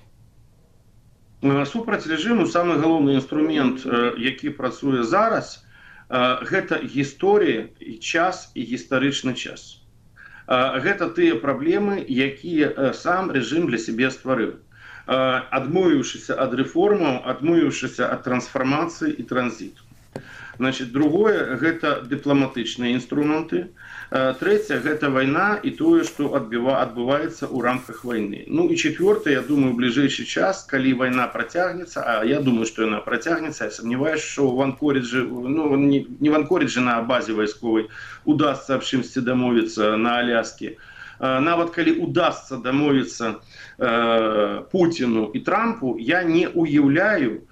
Супраць рэжыму самы галоўны інструмент, які працуе зараз, гэта гісторыя, час і гістарычны час. Гэта тыя праблемы, якія сам рэжым для сябе стварыў. Адмовіўшыся ад рэформаў, адмовіўшыся ад трансфармацыі і транзіту. Значит, другое – гэта дыпламатычныя інструменты. Трэцяе – гэта вайна і тое, што адбываецца ў рамках вайны. Ну і четвёртае, я думаю, у бліжэйшы час, калі вайна працягнецца, а я думаю, што яна працягнецца, я сомневаюсь, што в Анкориджы, ну не в Анкориджы, на базе вайсковай удасца аб чымсьці дамовіцца на Аляске. Нават калі удасца дамовіцца Путіну і Трампу, я не уяўляю,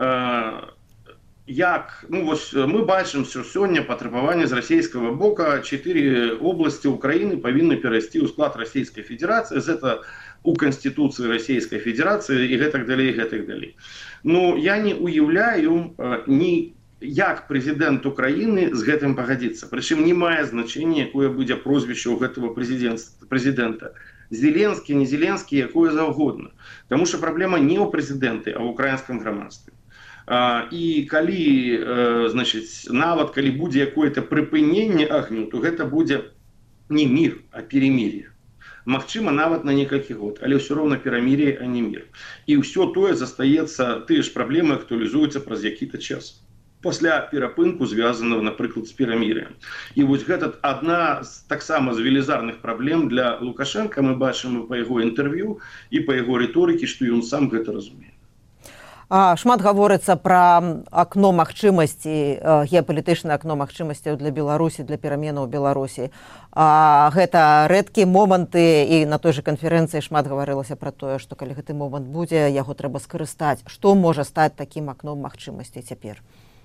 як, ну вось мы бачым, що сёння патрабаванне з расійскага бока 4 обласці Украіны павінны перайсці ў склад Расійскай Федэрацыі, гэта у Канстытуцыі Расійскай Федэрацыі і гэтак далей, гэтак далей. Ну, я не уяўляю як прэзідэнт Украіны з гэтым пагадзіцца. Прычым не мае значэння, якое будзе прозвішча ў гэтага прэзідэнта. Зеленскі, не Зеленскі, якое заўгодна. Таму што праблема не ў прэзідэнты, а ў украінскім грамадстве. І калі, значыць, нават калі будзе якое-то прыпыненне агню, то гэта будзе не мір, а перемирие. Магчыма, нават на некалькі год, але ўсё роўна перамір'е, а не мір. І ўсё тое застаецца, тыя ж праблемы актуалізуюцца праз які-то час. Пасля перапынку, звязанага, напрыклад, з перамір'ем. І вось гэта адна таксама з велізарных праблем для Лукашенка. Мы бачым па яго інтэрв'ю і па яго рыторыкі, што ён сам гэта разумее. Шмат гаворыцца пра акно магчымасці, геапалітычнае акно магчымасцяў для Беларусі, для пераменаў Беларусі. Гэта рэдкія моманты, і на той жа канферэнцыі шмат гаварылася пра тое, што калі гэты момант будзе, яго трэба скарыстаць. Што можа стаць такім акном магчымасці цяпер?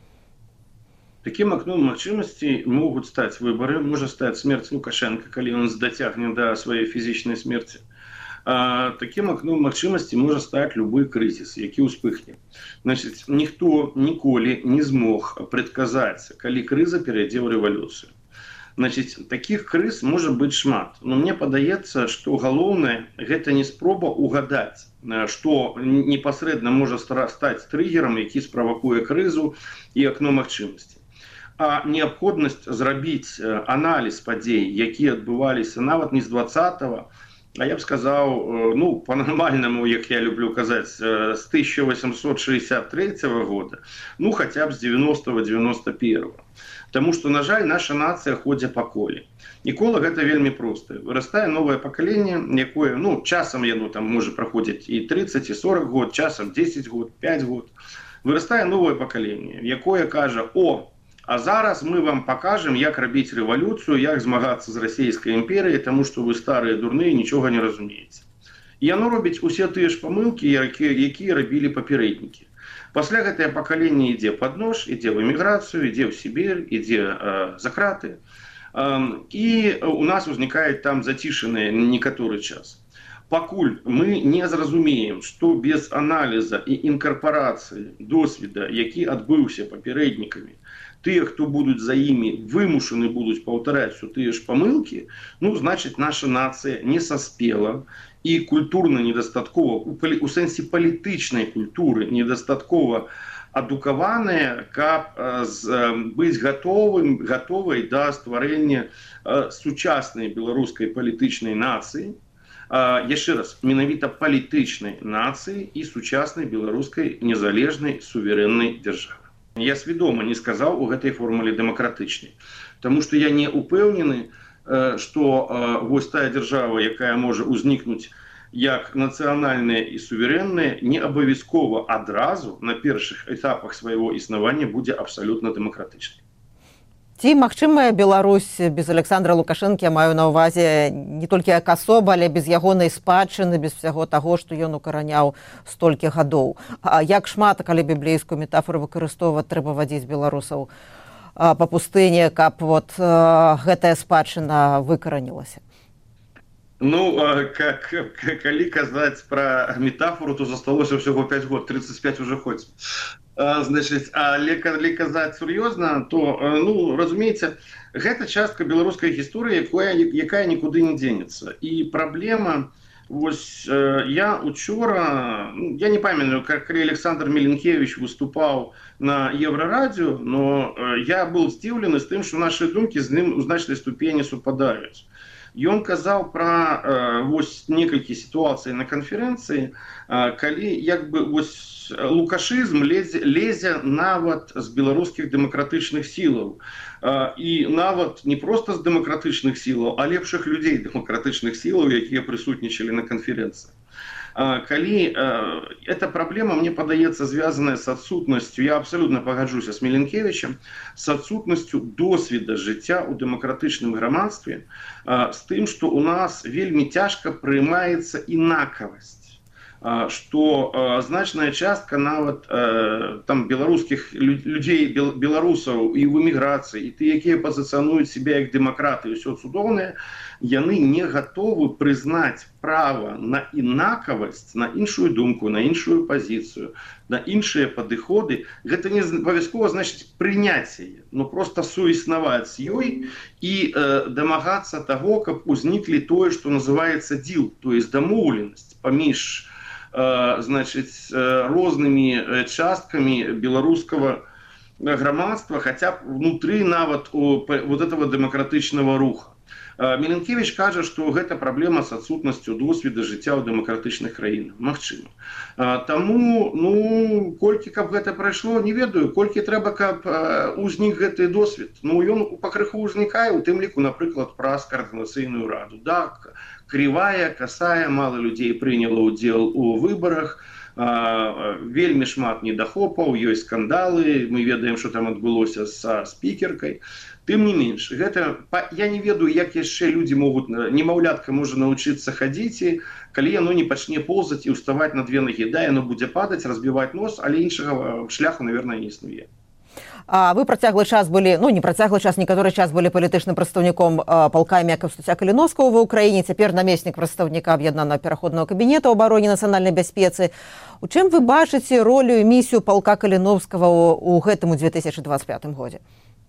Таким окном магчымасцей могут стать выборы, может стать смерть Лукашенко, калі он дацягне до своей физичной смерти. Таким окном магчымасцей может стать любой кризис, які ўспыхне. Значит, ніхто ніколі не змог предказаць, калі крыза перайдзе ў рэвалюцыю. Значит, таких крыз может быть шмат. Но мне падаецца, што галоўнае гэта не спроба угадаць, што непасрэдна можа стаць триггером, які справакуе крызу і акно магчымасцей. А неабходнасць зрабіць аналіз падзей, якія адбываліся нават не з 20-го, а я б сказаў, ну, па-нармальнаму, як я люблю казаць, з 1863 года, ну, хаця б з 90-91-го. Таму што, на жаль, наша нацыя ходзе па коле. І кола гэта вельмі простае. Вырастае новае пакаленне, якое, ну, часам яно там можа праходзіць і 30, і 40 год, часам 10 год, 5 год. Вырастае новае пакаленне, якое кажа: о, а зараз мы вам покажем, як рабіць рэвалюцыю, як змагацца з расійскай імперыяй, таму што вы старыя дурныя, нічога не разумееце. І яно робіць усе тыя ж памылкі, якія рабілі папярэднікі. Пасля гэтае пакаленне ідзе пад нож, ідзе в эміграцыю, ідзе ў Сібір, ідзе за краты. І у нас узнікае там зацішаны некаторы час. Пакуль мы не зразумеем, што без аналіза і інкарпарацыі досведа, які адбыўся папярэднікамі, тыя, хто будуць за імі вымушаны будуць паўтараць усё тыя ж памылкі, ну, значыць, наша нацыя не саспела і культурна недастаткова, у сэнсе палітычнай культуры недастаткова адукаваная, каб быць гатовай да стварэння сучаснай беларускай палітычнай нацыі, яшчэ раз, менавіта палітычнай нацыі і сучаснай беларускай незалежнай суверэннай дзяржавы. Я свядома не сказаў у гэтай формуле дэмакратычнай, таму што я не упэўнены, што вось тая дзяржава, якая можа ўзнікнуць як нацыянальная і суверэнная, не абавязкова адразу на першых этапах свайго існавання будзе абсалютна дэмакратычнай. Ці магчымая Беларусь без Александра Лукашэнкі, я маю на ўвазе не толькі як асоба, але без ягонай спадчыны, без всяго таго, што ён укараняў столькі гадоў. Як шмат, калі біблейскую метафору выкарыстоўваць, трэба вадзіць беларусаў па пустыні, каб вот гэтая спадчына выкаранілася? Ну, калі казаць пра метафору, то засталося ўсяго 5 год, 35 уже ходзім. Значит, але калі казаць сур'ёзна, то, ну, разумееце, гэта частка беларускай гісторыі, якая нікуды не дзенецца. І праблема, вось, я учора, я не памятаю, калі Александр Меленкевич выступаў на Еврорадио, но я был здзіўлены з тым, што нашы думкі з ім у значнай ступені супадаюць. Ён казаў пра вось некалькі сітуацый на канферэнцыі, калі як бы вось лукашызм лезе нават з беларускіх дэмакратычных сілаў. І нават не проста з дэмакратычных сілаў, а лепшых людзей дэмакратычных сілаў, якія прысутнічалі на канферэнцыі. Калі эта праблема, мне падаецца, звязаная с адсутнасцю, я абсолютно пагаджуся с Меленкевичем, с адсутнасцю досведа жыцця ў дэмакратычным грамадстве, з тым, што у нас вельмі цяжка прымаецца інакавасць. что значная частка нават там беларускіх людзей, беларусаў і ў эміграцыі, і ты, якія пазіцыянуюць себя як дэмакраты, ўсё цудоўнае, яны не гатовы прызнаць права на інакавасць, на іншую думку, на іншую пазіцыю, на іншыя падыходы. Гэта не абавязкова значыць прыняць яе, но просто суіснаваць з ёй і дамагацца таго, каб узніклі тое, што называецца дзіл, то есть дамоўленасць паміж значыць, рознымі часткамі беларускага грамадства, хотя б внутры нават вот этого дэмакратычнага руха. Міленкевич кажа, што гэта праблема з адсутнасцю досведа жыцця ў дэмакратычных краінах. Магчыма. Таму, колькі каб гэта прайшло, не ведаю, колькі трэба, каб узнік гэты досвед. Ён пакрыху ўзнікае, у тым ліку, напрыклад, праз каардынацыйную раду. Да, крывая, касая, мала людзей прыняла ўдзел у выбарах, вельмі шмат недахопаў, ёсць скандалы, мы ведаем, што там адбылося са спікеркай. Тым не менш, гэта, я не ведаю, як яшчэ людзі могуць, немаўлятка можа навучыцца хадзіць, калі яно не пачне ползаць і ўставаць на две ногі. Да, яно будзе падаць, разбіваць нос, але іншага шляху, наверное, не існуе. Вы працяглы час былі, не працяглы час, некаторы час былі палітычным прадстаўніком палка імя Каўстуся Каліновскага ва ўкраіне, цяпер намеснік прадстаўніка аб'яднанага пераходнага кабінета ў абароне нацыянальнай бяспецы. У чым вы бачыце ролю і місію палка Каліновскага ў гэтым 2025 годзе?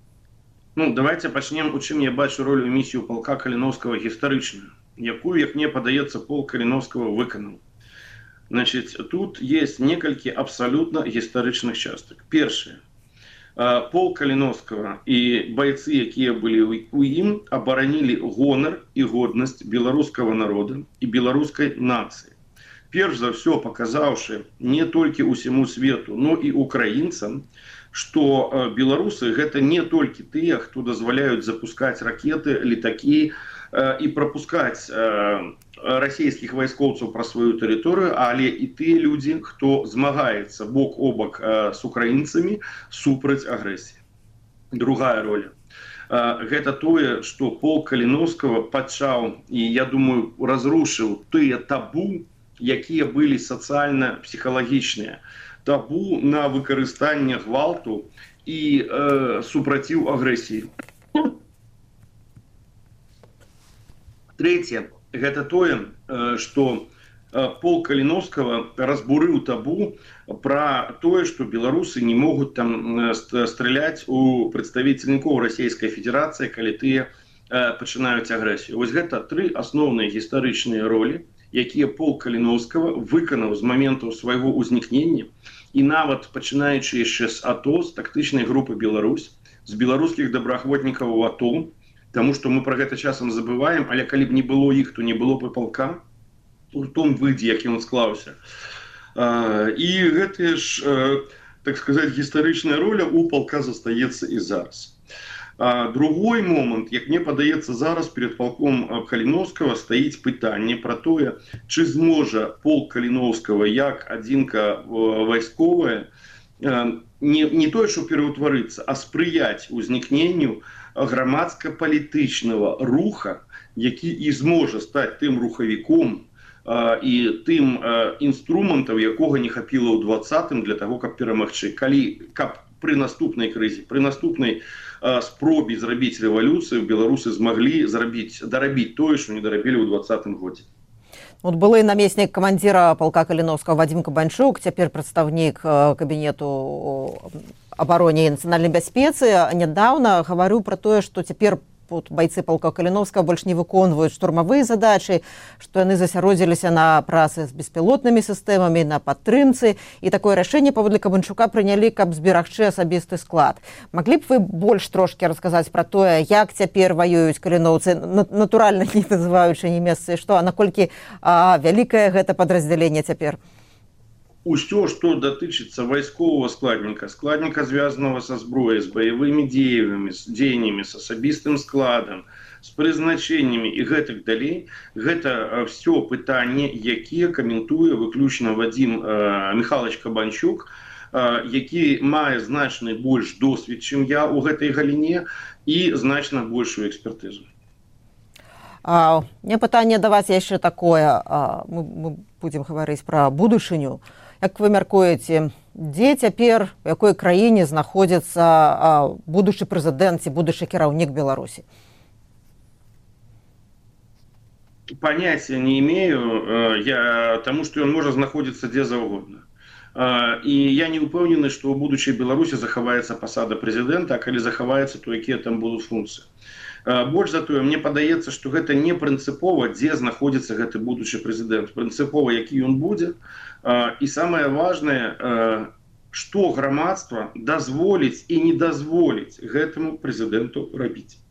Давайте пачнем, у чым я бачу ролю і місію палка Каліновскага гістарычную, якую, як мне падаецца, полк Каліновскага выканаў. Значит, тут есть некалькі абсалютна гістарычных частак. Першае. Полк Каліновскага і бойцы, якія былі у ім, абаранілі гонар і годнасць беларускага народа і беларускай нацыі. Перш за ўсё паказаўшы не толькі ўсяму свету, но і украінцам, што беларусы гэта не толькі тыя, хто дазваляюць запускаць ракеты, летакі і прапускаць расійскіх вайскоўцаў пра сваю тэрыторыю, але і тыя людзі, хто змагаецца бок о бок з украінцамі супраць агрэсіі. Другая роля. Гэта тое, што полк Каліновскага пачаў і, я думаю, разрушыў тыя табу, якія былі сацыяльна-псіхалагічныя. Табу на выкарыстанне гвалту і супраціў агрэсіі. Трэцяе, гэта тое, што полк Каліновскага разбурыў табу пра тое, што беларусы не могуць там страляць у прадстаўнікоў Расійскай Федэрацыі, калі тыя пачынаюць агрэсію. Вось гэта тры асноўныя гістарычныя ролі, якія полк Каліновскага выканаў з моменту свайго ўзнікнення і нават пачынаючы яшчэ з АТО, з тактычнай групы Беларусь, з беларускіх добраахвотнікаў у АТО, таму што мы пра гэта часам забываем, але калі б не было іх, то не было б палка у том выдзе, які ён склаўся. І гэтая ж, так сказаць, гістарычная роля у палка застаецца і зараз. Другой момант, як мне падаецца, зараз перед палком Каліновскага стаіць пытанне пра тое, чы зможа полк Каліновскага як адзінка вайсковая не тое, што пераўтварыцца, а спрыяць узнікненню грамадска-палітычнага руха, які і зможа стаць тым рухавіком і тым інструментам, якога не хапіла ў 20-м для таго, каб перамагчы. Каб пры наступнай крызе, пры наступнай спробе зрабіць рэвалюцыю, беларусы змаглі дарабіць тое, што не дарабілі ў 20-м годзе. Вот былы намеснік камандзіра палка Каліновскага Вадзім Кабанчук, цяпер прадстаўнік кабінету абароне і нацыянальнай бяспецы, нядаўна гаварыў пра тое, што цяпер бойцы палка Каліновскага больш не выконваюць штурмавыя задачы, што яны засяродзіліся на працы з беспілотнымі сістэмамі, на падтрымцы, і такое рашэнне паводле Кабанчука прынялі, каб зберагчы асабісты склад. Маглі б вы больш трошкі расказаць пра тое, як цяпер ваююць каліноўцы, натуральна не называючы ні месцы, што, а наколькі вялікае гэта падраздзяленне цяпер? Усё, што датычыцца вайсковага складніка, звязанага са зброяй, з баявымі дзеяннямі, з асабістым складам, з прызначэннямі і гэтак далей, гэта ўсё пытанне, якія каментуе выключна Вадзім Міхайлович Кабанчук, які мае значна больш досвед, чым я ў гэтай галіне, і значна большую экспертызу. Мне пытанне да вас яшчэ такое. Мы будзем гаварыць пра будучыню. Як вы мяркуеце, дзе цяпер, у якой краіне знаходзіцца будучы прэзідэнт ці будучы кіраўнік Беларусі? Понятия не имею, потому что он может находиться где заўгодна. И я не упэўнены, что у будучай Беларусі захаваецца пасада прэзідэнта, а калі захаваецца, то якія там будуць функцыі. Больш за тое, мне падаецца, што гэта не прынцыпова, дзе знаходзіцца гэты будучы прэзідэнт. Прынцыпова, які ён будзе. І самае важнае, што грамадства дазволіць і не дазволіць гэтаму прэзідэнту рабіць.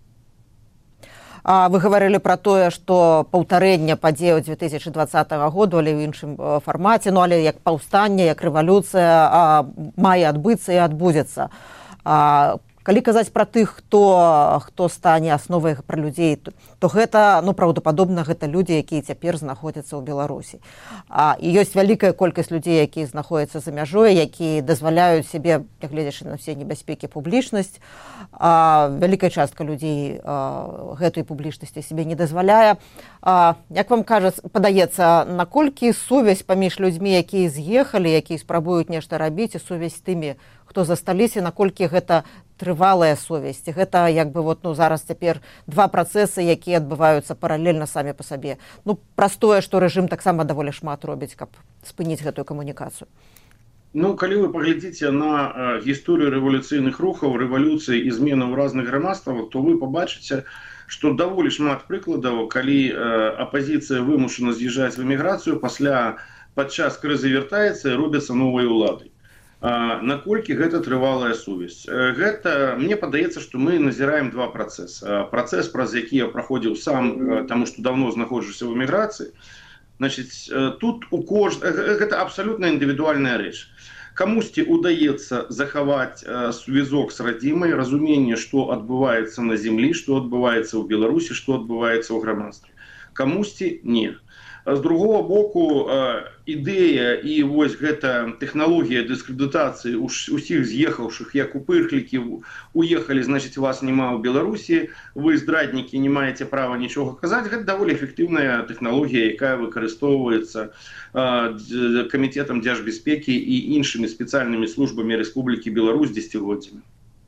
Вы гаварылі пра тое, што паўтарэнне падзеяў 2020 году, але ў іншым фармаце, ну але як паўстанне, як рэвалюцыя мае адбыцца і адбудзецца. Калі казаць пра тых, хто стане асновай пра людзей, то гэта, ну, праўдападобна, гэта людзі, якія цяпер знаходзяцца ў Беларусі. І ёсць вялікая колькасць людзей, якія знаходзяцца за мяжой, якія дазваляюць сябе, нягледзячы на ўсе небяспекі, публічнасць. Вялікая частка людзей гэтай публічнасці сябе не дазваляе. Як вам падаецца, наколькі сувязь паміж людзьмі, якія з'ехалі, якія спрабуюць нешта рабіць, і сувязь з тымі, хто засталіся, наколькі гэта трывалая сувязь. Гэта як бы зараз цяпер два працэсы, якія адбываюцца паралельна самі па сабе. Ну, простое, што рэжым таксама даволі шмат робіць, каб спыніць гэтую камунікацыю. Ну, калі вы паглядзіце на гісторыю рэвалюцыйных рухаў, рэвалюцыі і зменаў у разных грамадствах, то вы пабачыце, што даволі шмат прыкладаў, калі апазіцыя вымушана з'язджаць в эміграцыю, падчас крызы вяртаецца і робяцца новыя ўлады. Наколькі гэта трывалая сувязь. Гэта, мне падаецца, што мы назіраем два працэсы. Працэс, праз які я праходзіў сам, таму што даўно знаходжуся ў эміграцыі. Значыць, тут гэта абсалютна індывідуальная рэч. Камусьці удаецца захаваць звязок з радзімай, разуменне, што адбываецца на зямлі, што адбываецца ў Беларусі, што адбываецца ў грамадстве. Камусьці не. З другого боку, ідэя і вось гэта тэхналогія дыскрэдытацыі усіх з'ехаўшых, як у пырхлікі, уехалі, значыць, вас няма ў Беларусі, вы здраднікі, не маеце права нічога казаць, гэта даволі эфектыўная тэхналогія, якая выкарыстоўваецца камітетам дзяржбяспекі і іншымі спецыяльнымі службамі Рэспублікі Беларусь дзесяцігоддзямі.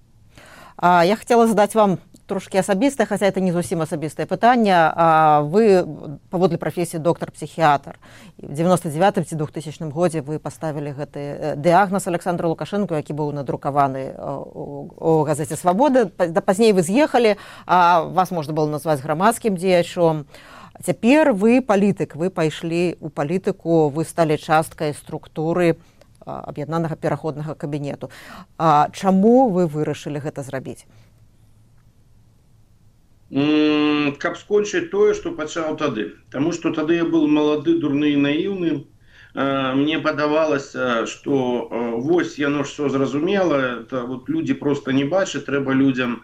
Я хотела задать вам трошки асабістае, хаця это не зусім асабістае пытанне. Вы паводле прафесіі доктар-псіхіатр. В 99-м ці 2000 годзе вы паставілі гэты дыягназ Александру Лукашэнку, які быў надрукаваны у газеце «Свабода». Пазней вы з'ехалі, вас можна было назваць грамадскім дзеячом. Цяпер вы палітык, вы пайшлі ў палітыку, вы сталі часткай структуры аб'яднанага пераходнага кабінету. Чаму вы вырашылі гэта зрабіць? Каб скончыць тое, што пачаў тады. Таму што тады я быў малады, дурны і наіўны. Мне падавалася, што вось яно ж все зразумела, людзі проста не бачаць, трэба людзям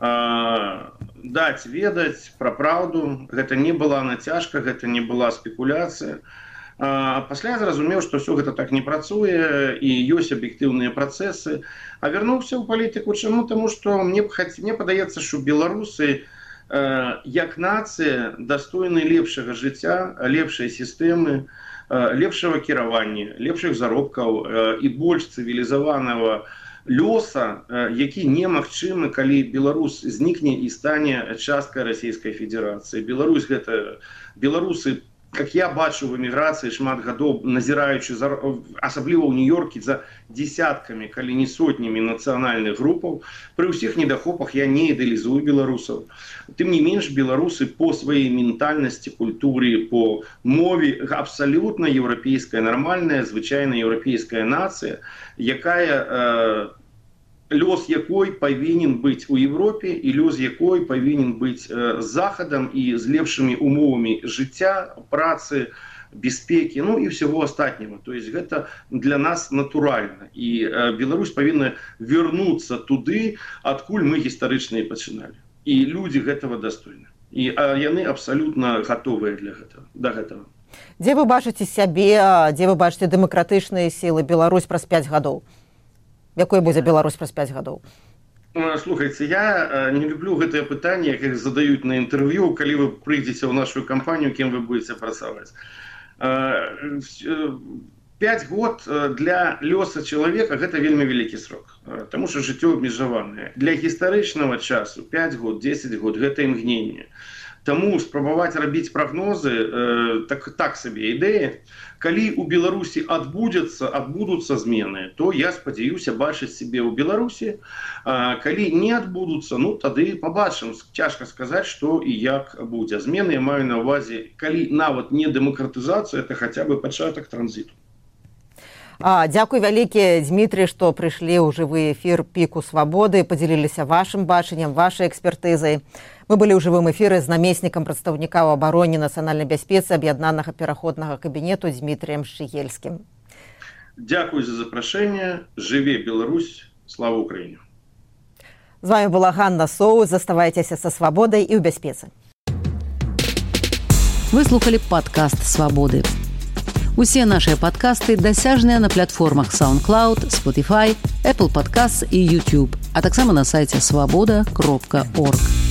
даць ведаць пра праўду. Гэта не была нацяжка, гэта не была спекуляцыя. Пасля я зразумеў, што все гэта так не працуе і ёсць аб'ектыўныя працэсы. А вярнуўся ў палітыку. Чаму? Таму што мне падаецца, што беларусы як нацыя дастойны лепшага жыцця, лепшай сістэмы, лепшага кіравання, лепшых заробкаў і больш цывілізаванага лёса, які немагчымы, калі Беларусь знікне і стане часткай Расійскай Федэрацыі. Беларусы, как я бачу в эміграцыі шмат гадоў, назіраючы, асабліва ў Нью-Йорке, за десяткамі, калі не сотнямі нацыянальных групаў, пры ўсіх недахопах я не ідэалізую беларусаў. Тым не менш, беларусы по сваёй ментальнасці, культуры, по мове абсалютна еўрапейская, нармальная, звычайная еўрапейская нацыя, якая лёс якой павінен быць у Европе і лёс якой павінен быць з захадам і з лепшымі умовамі жыцця, працы, бяспекі, ну і всего астатняго. То есть гэта для нас натуральна. І Беларусь павінна вярнуцца туды, адкуль мы гістарычна і пачыналі. І людзі гэтага дастойны. І яны абсалютна гатовыя да гэтага. Дзе вы бачыце сябе, дзе вы бачыце дэмакратычныя сілы Беларусь праз 5 гадоў? Якой будзе Беларусь праз 5 гадоў? Слухайте, я не люблю гэтае пытанне, як іх задаюць на інтэрв'ю, калі вы прыйдзеце ў нашу кампанію, кем вы будете працаваць. 5 год для лёса чалавека гэта вельмі вялікі срок, таму што жыццё абмежаванае. Для гістарычнага часу 5 год, 10 год гэта імгненне. Таму спрабаваць рабіць прагнозы так сабе ідэя. Калі у Беларусі адбудуцца змены, то я спадзяюся бачыць сябе ў Беларусі. Калі не адбудуцца, ну тады пабачым. Цяжка сказаць, што і як будзе. Змены я маю на ўвазе, калі нават не дэмакратызацыя, это хаця бы пачатак транзіту. Дзякуй вялікі, Дмітрий, што прыйшлі ў жывы эфір Піку Свабоды, падзяліліся вашым бачаннем, вашай экспертызай. Мы былі ў жывым эфіры з намеснікам прадстаўніка ў абароне нацыянальнай бяспецы аб'яднанага пераходнага кабінету Дмітрыем Шчыгельскім. Дзякуй за запрашэнне. Жыве Беларусь, слава Украіне. З вами была Ганна Соус. Заставайцеся са свабодай і ў бяспецы. Вы слухали падкаст «Свабоды». Усе нашыя падкасты дасяжныя на платформах SoundCloud, Spotify, Apple Podcasts і YouTube, а таксама на сайце swaboda.org.